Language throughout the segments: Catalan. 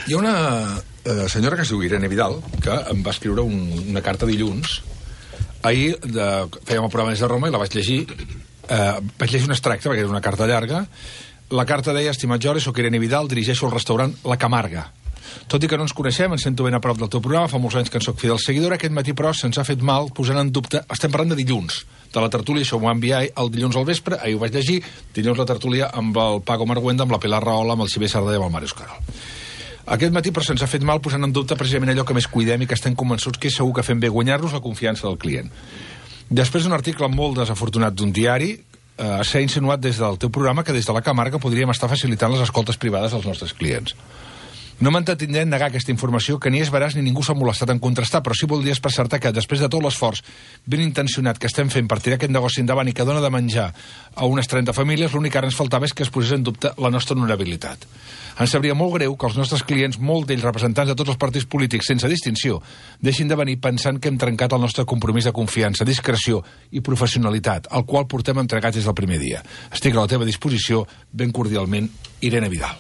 Hi ha una senyora que es diu Irene Vidal, que em va escriure una carta dilluns. Ahir fèiem el programa des de Roma i la vaig llegir. Vaig llegir un extracte, perquè era una carta llarga. La carta deia: estimat Jordi, soc Irene Vidal, dirigeixo el restaurant La Camarga. Tot i que no ens coneixem, ens sento ben a prop del teu programa, fa molts anys que en soc fidel seguidora. Aquest matí, però, se'ns ha fet mal posant en dubte... Estem parlant de dilluns, de la tertúlia, això m'ho va enviar el dilluns al vespre, ahir ho vaig llegir, dilluns la tertúlia amb el Paco Marguenda, amb la Pilar Rahola, amb el Xavier Sardà i amb el Màrius Carol. Aquest matí, però, se'ns ha fet mal posant en dubte precisament allò que més cuidem i que estem convençuts que és segur que fem bé, guanyar-nos la confiança del client. Després d'un article molt desafortunat d'un diari, s'ha insinuat des del teu programa que des de La Camarga podríem estar facilitant les escoltes privades als nostres clients. No m'entretindré en negar aquesta informació, que ni és veraç ni ningú s'ha molestat en contrastar, però sí voldria expressar-te que després de tot l'esforç ben intencionat que estem fent per tirar aquest negoci endavant i que dona de menjar a unes 30 famílies, l'únic que ara ens faltava és que es posés en dubte la nostra honorabilitat. Ens sabria molt greu que els nostres clients, molt d'ells representants de tots els partits polítics sense distinció, deixin de venir pensant que hem trencat el nostre compromís de confiança, discreció i professionalitat, al qual portem entregats des del primer dia. Estic a la teva disposició, ben cordialment, Irene Vidal.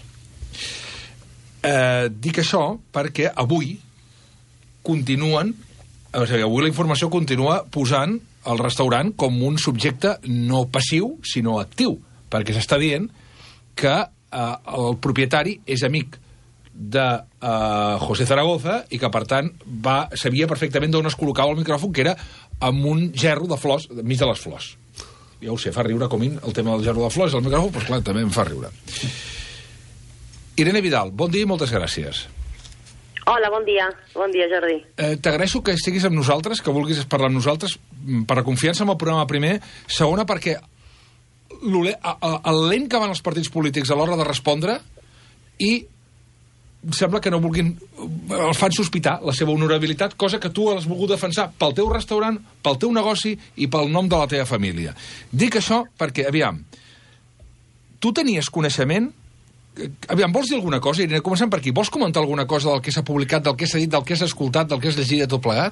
Dic això perquè avui continuen, o sigui, avui la informació continua posant el restaurant com un subjecte no passiu, sinó actiu, perquè s'està dient que el propietari és amic de José Zaragoza i que, per tant, sabia perfectament d'on es col·locava el micròfon, que era amb un gerro de flors, enmig de les flors. Ja ho sé, fa riure comín el tema del gerro de flors, el micròfon, doncs clar, també em fa riure. Irene Vidal, bon dia i moltes gràcies. Hola, bon dia. Bon dia, Jordi. T'agraeixo que estiguis amb nosaltres, que vulguis parlar amb nosaltres, per la confiança en el programa primer. Segona, perquè el lent que van els partits polítics a l'hora de respondre i sembla que no vulguin... els fan sospitar la seva honorabilitat, cosa que tu has volgut defensar pel teu restaurant, pel teu negoci i pel nom de la teva família. Dic això perquè, aviam, tu tenies coneixement... Aviam, vols dir alguna cosa, Irene? Comencem per aquí. Vols comentar alguna cosa del que s'ha publicat, del que s'ha dit, del que has escoltat, del que has llegit de tot plegat?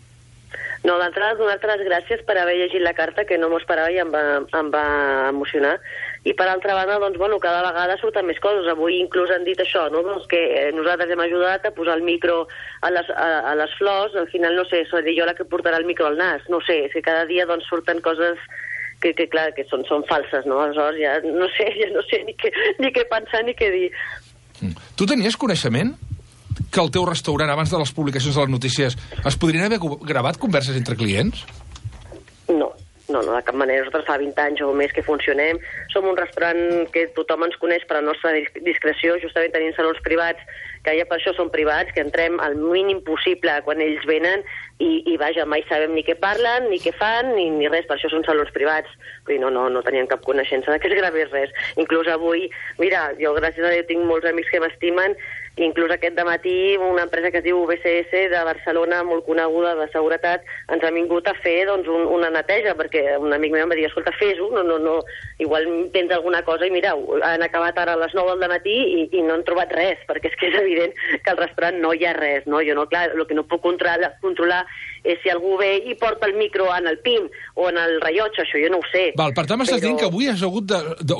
No, d'entrada, donar-te les gràcies per haver llegit la carta, que no m'ho esperava i em va emocionar. I per altra banda, doncs, bueno, cada vegada surten més coses. Avui inclús han dit això, no? Doncs que nosaltres hem ajudat a posar el micro a les flors. Al final, no sé, seré jo la que portarà el micro al nas. No sé, és que cada dia doncs, surten coses... que clar, que són falses, no? Aleshores ja no sé ni què pensar ni què dir. Tu tenies coneixement que el teu restaurant, abans de les publicacions de les notícies, es podrien haver gravat converses entre clients? No, de cap manera. Nosaltres fa 20 anys o més que funcionem. Som un restaurant que tothom ens coneix per la nostra discreció, justament tenim salons privats, que ja per això són privats, que entrem al mínim possible quan ells venen i vaja, mai sabem ni què parlen, ni què fan, ni res, per això són salons privats. Vull dir, no tenien cap coneixença que es gravés res. Inclús avui, mira, jo gràcies a Déu tinc molts amics que m'estimen, inclús aquest dematí una empresa que es diu VCS de Barcelona, molt coneguda de seguretat, ens ha vingut a fer doncs, una neteja, perquè un amic meu em va dir, escolta, fes-ho, no, igual tens alguna cosa, i mira, han acabat ara a les 9 del matí i no han trobat res, perquè és que és evident que al restaurant no hi ha res, no? Jo no, clar, el que no puc controlar és si algú ve i porta el micro en el PIN o en el rellotge, això jo no ho sé. Val, per tant m'estàs dient que avui has hagut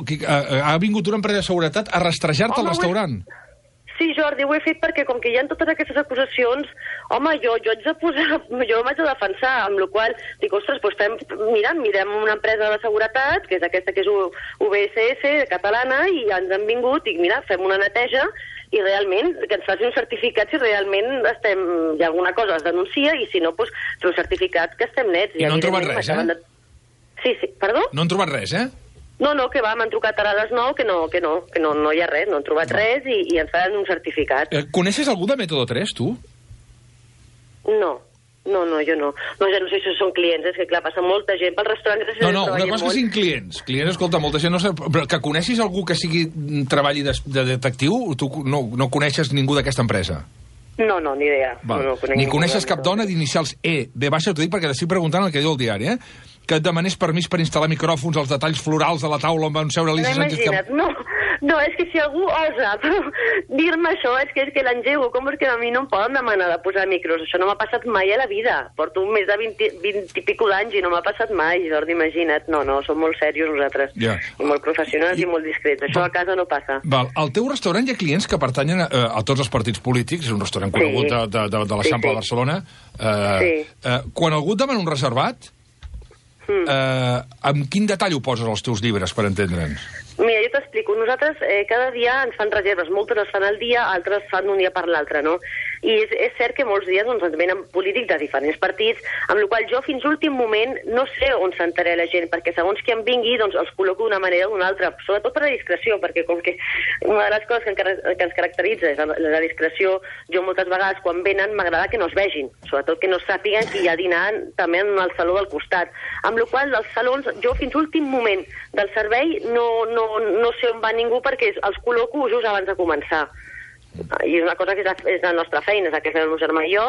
ha vingut una empresa de seguretat a rastrejar-te al restaurant? Sí, Jordi, ho he fet perquè com que hi ha totes aquestes acusacions, home, jo m'haig de defensar, amb la qual dic, ostres, doncs mirem una empresa de seguretat, que és aquesta que és UBSS, catalana, i ens han vingut, i mira, fem una neteja, i realment, que ens facin un certificat si realment hi ha alguna cosa, es denuncia, i si no, doncs, fer un certificat que estem nets. I no han trobat res, Sí, perdó? No han trobat res, No, que va, m'han trucat ara a les 9, que no hi ha res, no han trobat res i ens faran un certificat. Coneixes algú de Método 3, tu? No, jo no. No, ja no sé si són clients, és que clar, passa molta gent pel restaurant. No, una cosa que siguin clients. Clients, escolta, molta gent no sé, però que coneixis algú que treballi de detectiu, tu no coneixes ningú d'aquesta empresa? No, ni idea. No, ni coneixes cap dona d'inicials E, B baixa, t'ho dic perquè t'estic preguntant el que diu el diari, que et demanés permís per instal·lar micròfons, els detalls florals de la taula on van seure Alicia Sánchez. No, No, és que si algú osa dir-me això, és que l'engego. Com és que a mi no em poden demanar de posar micros? Això no m'ha passat mai a la vida. Porto més de 20 i pico d'anys i no m'ha passat mai, Jordi, imagina't. No, som molt serios nosaltres. I molt professionals i molt discrets. Això a casa no passa. Al teu restaurant hi ha clients que pertanyen a tots els partits polítics. És un restaurant conegut de l'Eixample de Barcelona. Quan algú et demana un reservat, amb quin detall ho poses als teus llibres, per entendre'ns? Mira, jo t'explico. Nosaltres cada dia ens fan reserves. Moltes es fan al dia, altres fan d'un dia per l'altre, no? I és cert que molts dies ens venen polítics de diferents partits, amb la qual jo fins l'últim moment no sé on s'entrarà la gent, perquè segons qui em vingui doncs els col·loco d'una manera o d'una altra, sobretot per la discreció, perquè com que una de les coses que ens caracteritza és la discreció, jo moltes vegades quan venen m'agrada que no es vegin, sobretot que no sàpiguen qui hi ha dinant també en el saló del costat. Amb la qual els salons, jo fins l'últim moment del servei no sé on va ningú perquè els col·loco just abans de començar. I és una cosa que és la nostra feina, és la que fem el meu germà i jo,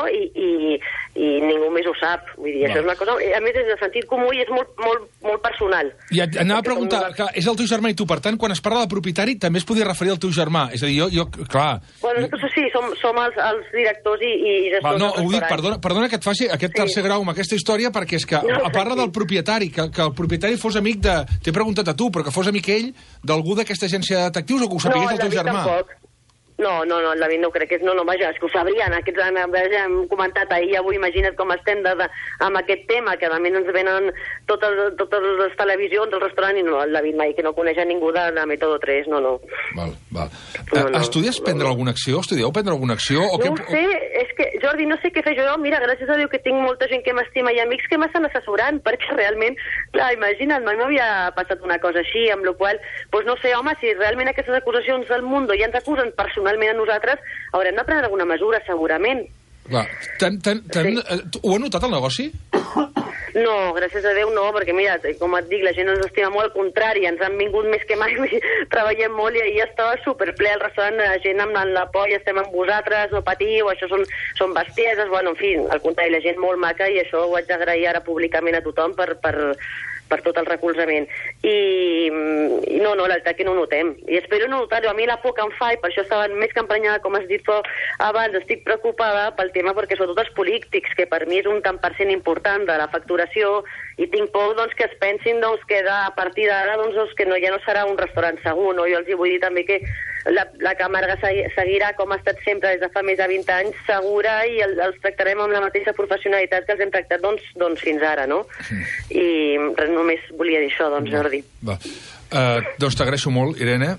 i ningú més ho sap. Vull dir, això és una cosa... A més, és de sentit comú i és molt personal. I anava a preguntar, que és el teu germà i tu, per tant, quan es parla de propietari, també es podria referir al teu germà. És a dir, jo clar... Bueno, nosaltres sí, som els directors i gestors del restaurant. Ho dic, perdona que et faci aquest tercer grau amb aquesta història, perquè és que parla del propietari, que el propietari fos amic de... T'he preguntat a tu, però que fos amic ell d'algú d'aquesta agència de detectius o que ho sapigués el teu germà. No, el David no crec que és... No, vaja, és que ho sabrien. Aquests hem comentat ahir, avui, imagina't com estem amb aquest tema, que realment ens venen totes les televisions, el restaurant, i no, el David mai, que no coneix a ningú de Método 3, no. Val. Estudies prendre alguna acció? Estudieu prendre alguna acció? No ho sé, és que, Jordi, no sé què fer jo. Mira, gràcies a Déu que tinc molta gent que m'estima i amics que m'estan assessorant, perquè realment, clar, imagina't, mai m'havia passat una cosa així, amb la qual, doncs no sé, home, si realment aquestes acusacions del Mundo ja ens acusen personalment a nosaltres, haurem de prendre alguna mesura, segurament. Clar. Ho ha notat el negoci? No, gràcies a Déu no, perquè mira, com et dic, la gent ens estima molt, al contrari, ens han vingut més que mai, treballem molt i ahir estava superple al restaurant, la gent amb la por, i estem amb vosaltres, no patiu, això són bestieses, bueno, en fi, al contrari, la gent molt maca, i això ho haig d'agrair ara públicament a tothom per tot el recolzament. I no, la veritat que no ho notem. I espero no notar-ho. A mi la por que em fa, i per això estava més que emprenyada, com has dit tu abans, estic preocupada pel tema, perquè sobretot els polítics, que per mi és un tant per cent important de la facturació, i tinc por doncs, que es pensin que a partir d'ara que ja no serà un restaurant segur, no? Jo els vull dir també que la Camarga seguirà com ha estat sempre des de fa més de 20 anys, segura, i els tractarem amb la mateixa professionalitat que els hem tractat doncs fins ara, no? I només volia dir això, Jordi. Doncs t'agraeixo molt, Irene.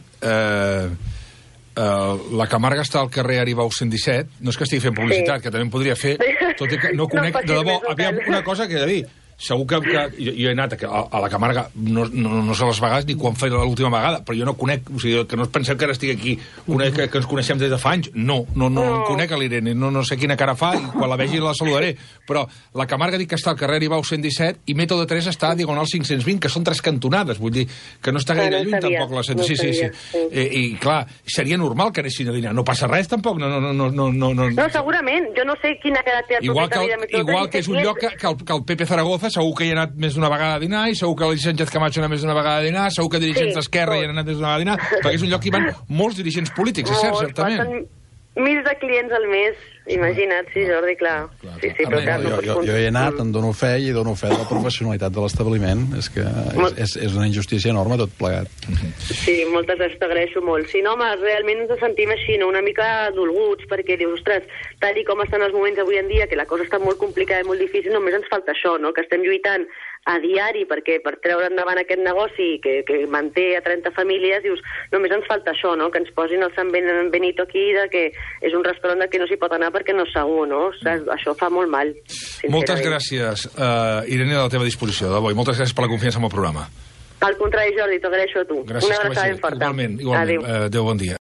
La Camarga està al carrer Aribau 117. No és que estigui fent publicitat, que també en podria fer, tot i que no conec, de debò, aviam, una cosa que he de dir. Segur que jo he anat a la Camarga no sé les vegades ni quan feia l'última vegada, però jo no conec, o sigui, que no es penseu que ara estic aquí, que ens coneixem des de fa anys. No conec a l'Irene, no sé quina cara fa, i quan la vegi la saludaré, però la Camarga dic que està al carrer Aribau 117 i Método 3 està a Diagonal 520, que són 3 cantonades, vull dir que no està gaire lluny tampoc la 100. Sí. I clar, seria normal que anessin a dinar, no passa res tampoc, no, segurament, jo no sé quina cara té el propietari de Método 3. Igual que és un lloc que el Pepe Zaragoza segur que hi ha anat més d'una vegada a dinar, i segur que el Sánchez Camacho ha anat més d'una vegada a dinar, segur que dirigents d'Esquerra hi han anat més d'una vegada a dinar, perquè és un lloc que hi van molts dirigents polítics, és cert, certament. Mils de clients al mes, imagina't, sí, Jordi, clar. Sí, però clar, jo he anat, em dono fe i dono fe de la professionalitat de l'establiment. És que és una injustícia enorme tot plegat. Sí, moltes gràcies, t'agraeixo molt. Sí, no, home, realment ens sentim així, no? Una mica dolguts, perquè dius, ostres, tal i com estan els moments avui en dia, que la cosa està molt complicada i molt difícil, només ens falta això, no? Que estem lluitant a diari per treure endavant aquest negoci que manté a 30 famílies, dius, només ens falta això, no? Que ens posin el San Benito aquí, que és un restaurant que no s'hi pot anar perquè no és segur, no? O sigui, això fa molt mal. Moltes gràcies, Irene, a la teva disposició, de bo, i moltes gràcies per la confiança en el programa. Al contrari, Jordi, t'agraeixo a tu. Gràcies, una abraçada ben forta. Igualment. Adéu. Adéu, bon dia.